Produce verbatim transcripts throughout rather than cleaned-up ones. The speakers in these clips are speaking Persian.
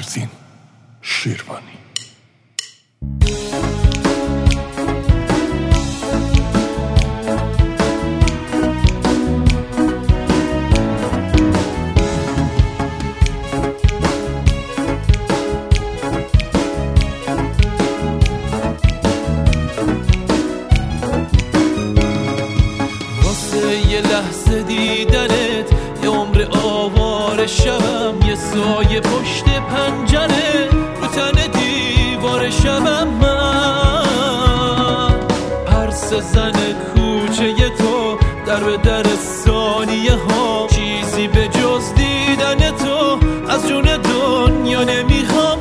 فرزین شیروانی. یه لحظه دیدنت یه عمر آوار شبم، یه سایه پشت پنجره رو تن دیوار شبم. من پرس زن کوچه تو در به در ثانیه ها، چیزی به جز دیدن تو از جون دنیا نمیخوام.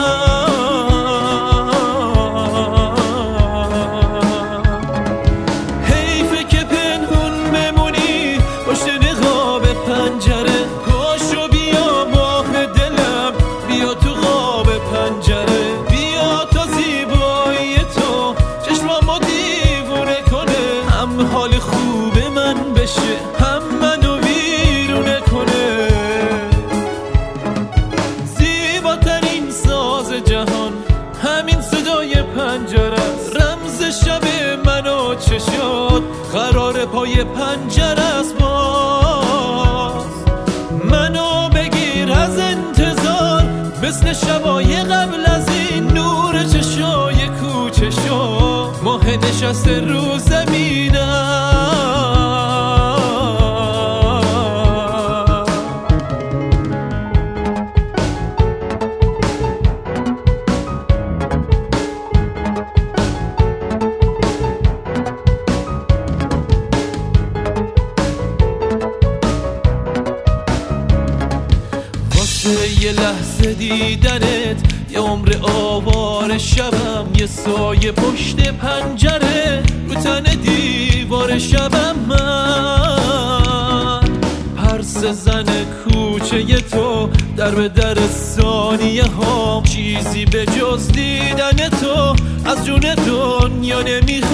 هم منو ویرونه کنه، زیباترین ساز جهان همین صدای پنجره است. رمز شب منو چشات قرار پای پنجره است. باز منو بگیر از انتظار، مثل شبای قبل از این نور چشای کوچه شو، ماه نشسته رو زمینم. یه لحظه دیدنت یه عمر آوار شبم، یه سایه پشت پنجره رو تن دیوار شبم. من پرس زن کوچه تو در به در ثانیه ها، چیزی به جز دیدن تو از جون دنیا نمیخوام.